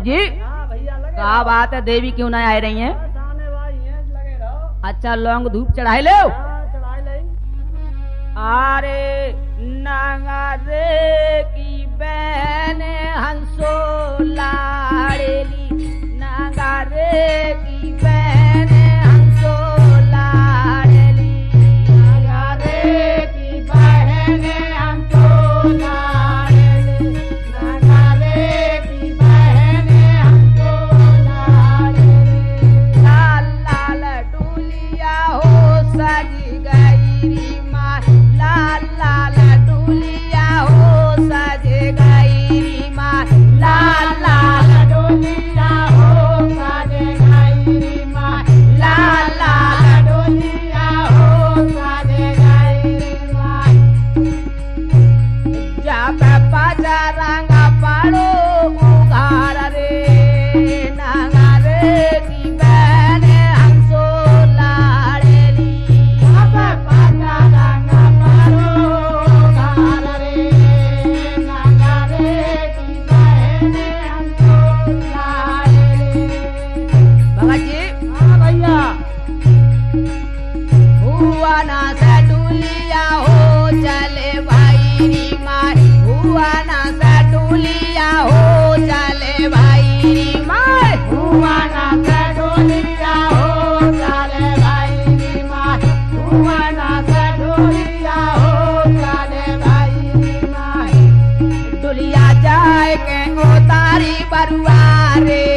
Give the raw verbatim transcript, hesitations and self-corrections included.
जी क्या बात है, देवी क्यों ना आ रही हैं? अच्छा लौंग धूप चढ़ाई लो। अरे नगारे की बहन हंसो लाड़ेली, नगारे की बहन हंसो लाड़ेली, नगारे की बहन हंसो लाड़ेली, नगारे की बहन हंसो लाड़ेली। लाल लाल डुलिया हो सज गई माँ, लाल लाल डुलिया हो सज गई माँ, लाल लाल डुलिया हो सज गई माँ, लाल लाल डुलिया हो सज गई माँ। जब पजरंग पड़ो उघार रे, नगारे की बहन हंसो लाड़ेली, जब पजरंग पड़ो उघार रे, नगारे की बहन हंसो लाड़ेली। भगत जी हाँ भैया, हुआ ना से डुलिया हो चले भाई री माँ, हुआ ना से डुलिया हो चले भाई री माँ, हुआ ना से डुलिया हो चले भाई री माँ, हुआ ना से डुलिया हो चले भाई री माँ। डुलिया जाए के उतारी बरुआ रे,